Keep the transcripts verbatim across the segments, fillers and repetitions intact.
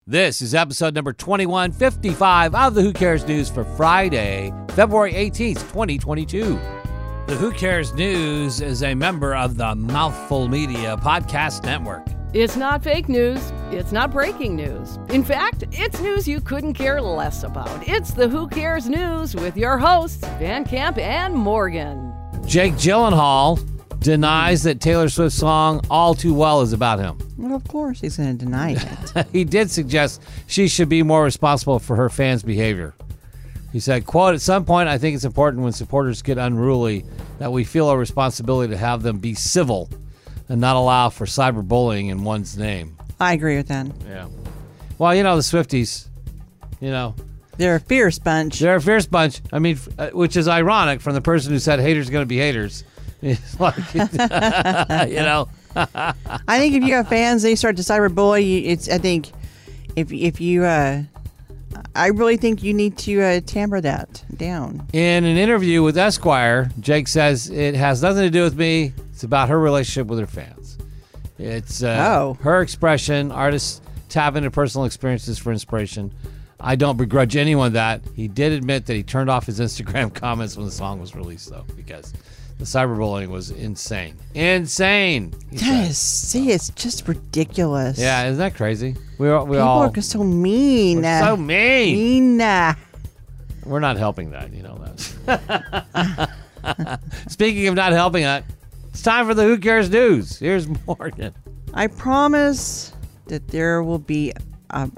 This is episode number twenty-one fifty-five of the Who Cares News for Friday, February eighteenth, twenty twenty-two. The Who Cares News is a member of the Mouthful Media Podcast Network. It's not fake news. It's not breaking news. In fact, it's news you couldn't care less about. It's the Who Cares News with your hosts, Van Camp and Morgan. Jake Gyllenhaal denies that Taylor Swift's song All Too Well is about him. Well, of course he's going to deny it. He did suggest she should be more responsible for her fans' behavior. He said, quote, "At some point, I think it's important when supporters get unruly that we feel a responsibility to have them be civil and not allow for cyberbullying in one's name." I agree with that. Yeah. Well, you know, the Swifties, you know. They're a fierce bunch. They're a fierce bunch. I mean, uh, which is ironic from the person who said haters are going to be haters. It's like, you know. I think if you have fans, they start to cyberbully you. It's. I think if if you, uh, I really think you need to uh, tamper that down. In an interview with Esquire, Jake says it has nothing to do with me. It's about her relationship with her fans. It's uh, oh. her expression. Artists tap into personal experiences for inspiration. I don't begrudge anyone that. He did admit that he turned off his Instagram comments when the song was released, though, because the cyberbullying was insane. Insane. Yes. See, it's just ridiculous. Yeah, isn't that crazy? We, we People all are so mean. we're so mean. Mean. We're not helping that, you know that. Speaking of not helping that, it's time for the Who Cares News. Here's Morgan. I promise that there will be uh,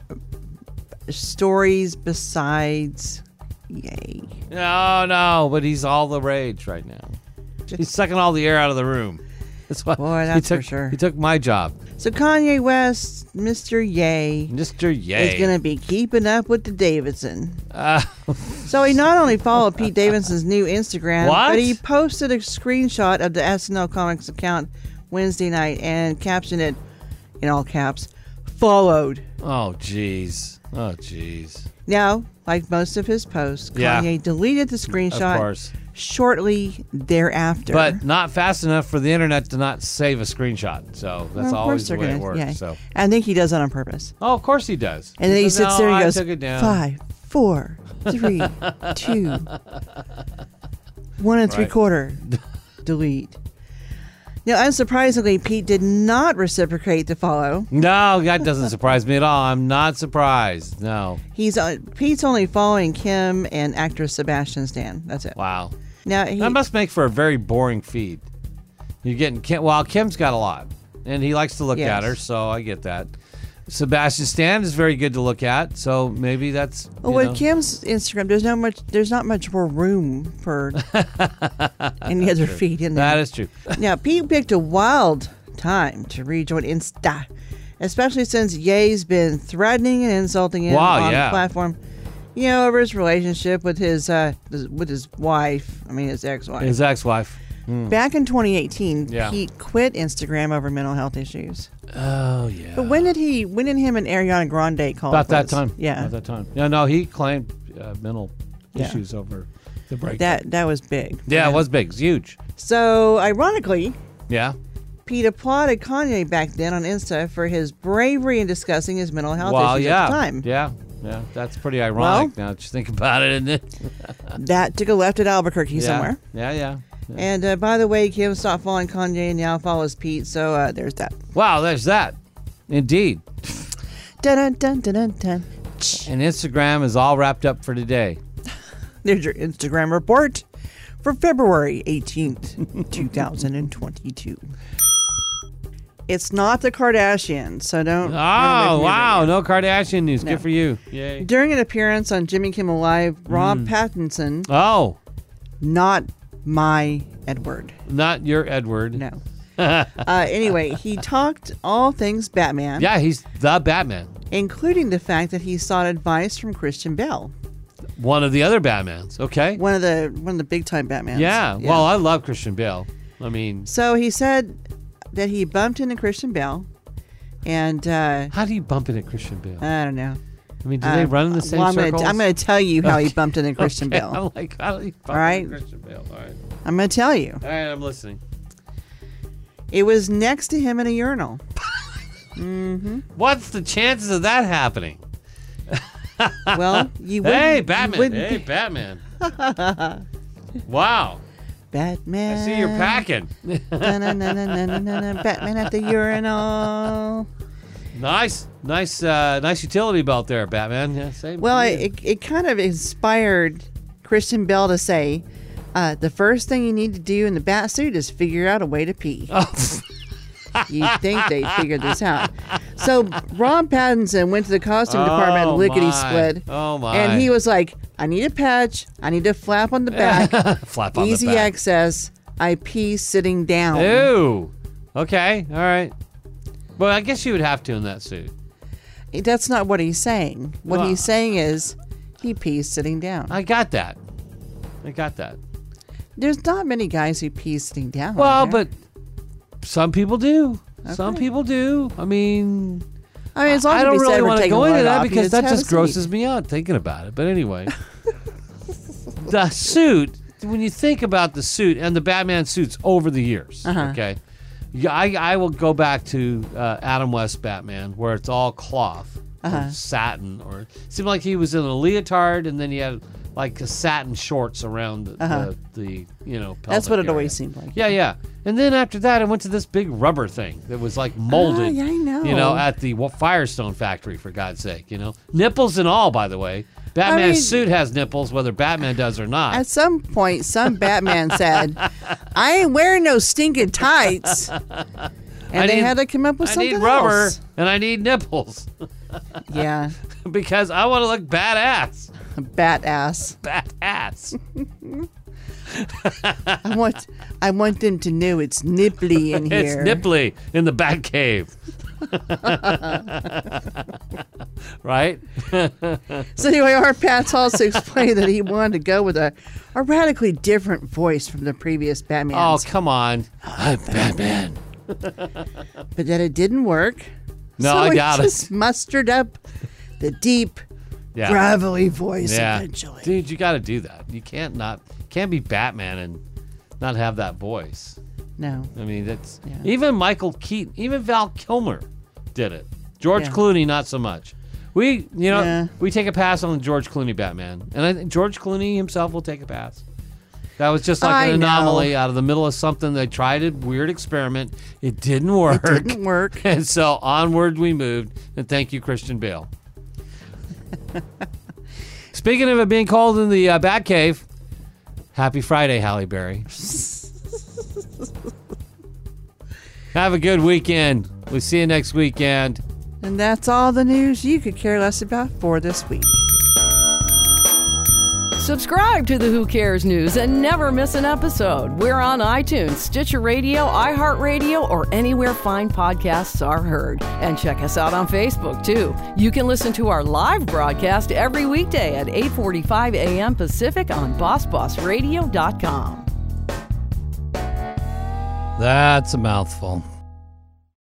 stories besides yay. No, no, but he's all the rage right now. He's sucking all the air out of the room. That's why Boy, that's he took, for sure. He took my job. So Kanye West, Mister Ye, Mister Ye. is going to be keeping up with the Davidson. Uh, So he not only followed Pete Davidson's new Instagram, What? but he posted a screenshot of the S N L Comics account Wednesday night and captioned it, in all caps, followed. oh, jeez. Oh, jeez. Now, like most of his posts, Yeah. Kanye deleted the Of screenshot course. shortly thereafter. But not fast enough for the internet to not save a screenshot. So that's Well, of always course the they're way it gonna- works. yeah. So. I think he does that on purpose. Oh, of course he does. And then he says, sits "No, there and I goes, took it down." five, four, three, two, one and three Right. quarter, delete. Now, unsurprisingly, Pete did not reciprocate the follow. No, that doesn't surprise me at all. I'm not surprised. No. He's uh, Pete's only following Kim and actress Sebastian Stan. That's it. Wow. Now he, That must make for a very boring feed. You're getting Kim. Well, Kim's got a lot, and he likes to look Yes. at her, so I get that. Sebastian Stan is very good to look at, so maybe that's. You well, with know. Kim's Instagram, there's not much. There's not much more room for any other feed in there. That is true. Now, Pete picked a wild time to rejoin Insta, especially since Ye's been threatening and insulting him Wow, on yeah. the platform. You know, over his relationship with his uh, with his wife. I mean, his ex-wife. His ex-wife. Hmm. Back in twenty eighteen, Yeah. Pete quit Instagram over mental health issues. Oh yeah. But when did he? When did him and Ariana Grande call? About it that quits? time. Yeah, About that time. Yeah. No, he claimed uh, mental Yeah. issues over the break. that that was big. Yeah, it was big. It's huge. So, ironically, Yeah. Pete applauded Kanye back then on Insta for his bravery in discussing his mental health Well, issues yeah. at the time. Yeah. Yeah. That's pretty ironic now. Just think about it, isn't it? That took a left at Albuquerque yeah. somewhere. Yeah. Yeah. Yeah. And uh, by the way, Kim stopped following Kanye and now follows Pete. So uh, there's that. Wow. There's that. Indeed. Dun dun dun dun dun. dun. And Instagram is all wrapped up for today. There's your Instagram report for February eighteenth, two thousand twenty-two. It's not the Kardashians, so don't. Oh, run away from your wow. radio. No Kardashian news. No. Good for you. Yay. During an appearance on Jimmy Kimmel Live, Rob Mm. Pattinson, Oh, not my Edward. not your Edward. No. uh, anyway, he talked all things Batman, Yeah, he's the Batman. including the fact that he sought advice from Christian Bale, One of the other Batmans. Okay. one of the one of the big time Batmans. Yeah. Well, I love Christian Bale. I mean, so he said that he bumped into Christian Bale, and uh, how do you bump into Christian Bale? I don't know. I mean, do Uh, they run in the same well, I'm circles? Gonna, I'm going to tell you how he Okay. bumped into Christian Okay, Bale. I'm like, how do you bump All right. into Christian Bale? All right. I'm going to tell you. All right, I'm listening. It was next to him in a urinal. Mm-hmm. What's the chances of that happening? Well, you would. Hey, Batman. You Hey, Batman. Wow. Batman. I see you're packing. Da-na-na-na-na-na-na. Batman at the urinal. Nice, nice, uh, nice utility belt there, Batman. Yeah, same. Well, yeah. it, it kind of inspired Christian Bale to say, uh, the first thing you need to do in the bat suit is figure out a way to pee. Oh. You'd think they figured this out. So Ron Pattinson went to the costume department, Oh, lickety my. split. Oh, my. And he was like, I need a patch. I need a flap on the back. Flap on Easy the back. access. I pee sitting down. Ooh. Okay. All right. Well, I guess you would have to in that suit. That's not what he's saying. What Well, he's saying is he pees sitting down. I got that. I got that. There's not many guys who pee sitting down. Well, are there? but some people do. Some Okay. people do. I mean, I mean, as long as I don't he said really we're want to taking go a into load that off, he because just that have a just seat. grosses me out thinking about it. But anyway, the suit, when you think about the suit and the Batman suits over the years, Uh-huh. okay, yeah, I, I will go back to uh, Adam West Batman where it's all cloth Uh-huh. or satin, or it seemed like he was in a leotard and then he had like a satin shorts around the, Uh-huh. the, the you know, That's what pelvic it always area. seemed like. Yeah, yeah. And then after that, I went to this big rubber thing that was like molded. Ah, yeah, I know. You know, at the wa- Firestone factory, for God's sake. You know, nipples and all. By the way, Batman's mean- suit has nipples, whether Batman does or not. At some point, some Batman said, I ain't wearing no stinking tights. And I they need- had to come up with I something need rubber else. and I need nipples Yeah. because I want to look badass. Bat ass. Badass. I want I want them to know it's nipply in It's here. nipply in the Batcave. Right? So anyway, our Pat's also explained that he wanted to go with a, a radically different voice from the previous Batman. Oh, come on. I'm Batman. But that it didn't work. No, so I he got it. just mustered up the deep, Yeah. gravelly voice Yeah. eventually. Dude, you got to do that. You can't not can't be Batman and not have that voice. No. I mean, that's Yeah. even Michael Keaton, even Val Kilmer did it. George Yeah. Clooney, not so much. We, you know, Yeah. we take a pass on the George Clooney Batman, and I think George Clooney himself will take a pass. That was just like I an know. anomaly out of the middle of something. They tried a weird experiment. It didn't work. It didn't work. And so onward we moved. And thank you, Christian Bale. Speaking of it being cold in the uh, Batcave, happy Friday, Halle Berry. Have a good weekend. We'll see you next weekend. And that's all the news you could care less about for this week. Subscribe to the Who Cares News and never miss an episode. We're on iTunes, Stitcher Radio, iHeartRadio, or anywhere fine podcasts are heard. And check us out on Facebook, too. You can listen to our live broadcast every weekday at eight forty-five a.m. Pacific on boss boss radio dot com. That's a mouthful.